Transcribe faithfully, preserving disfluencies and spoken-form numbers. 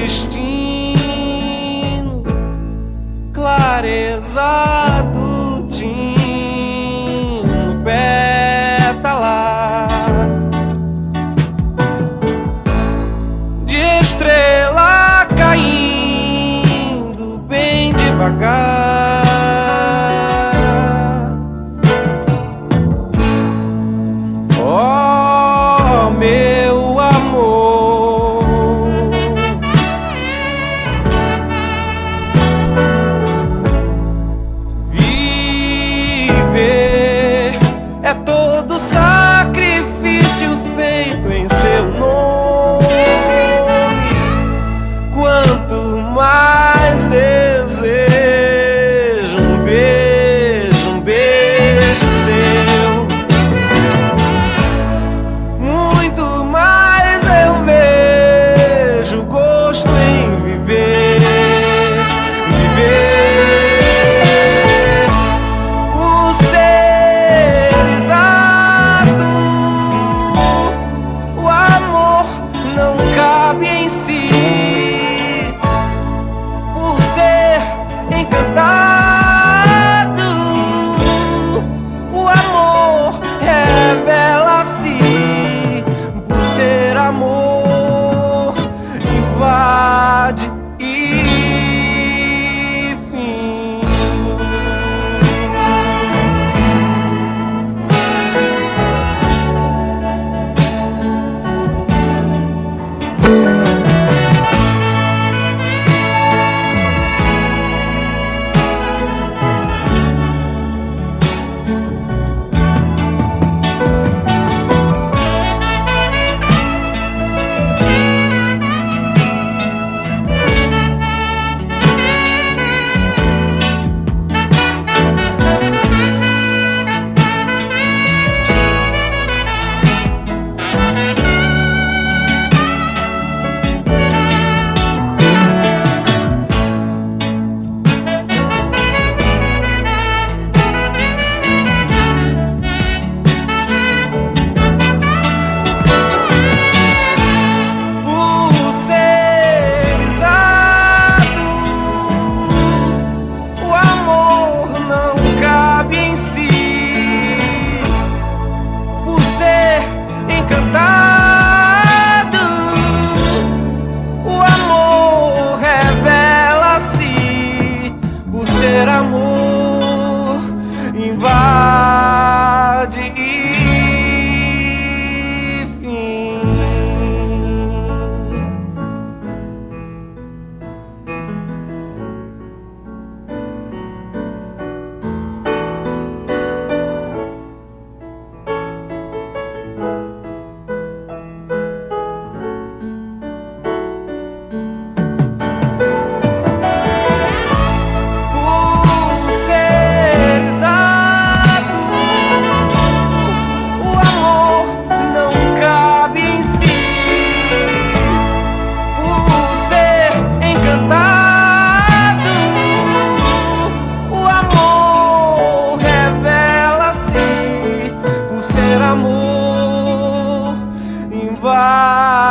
destino, clareza do tino, pétala de estrela caindo bem devagar. Oh, meu amor, viver é todo sacrifício feito em seu nome. Quanto mais desejo um beijo, um beijo seu, muito mais eu vejo gosto em viver, viver o ser exato. O amor não cabe em si, por ser encantado. O amor revela-se, por ser amor invade e fim. Amor invade e fim. Amor invade.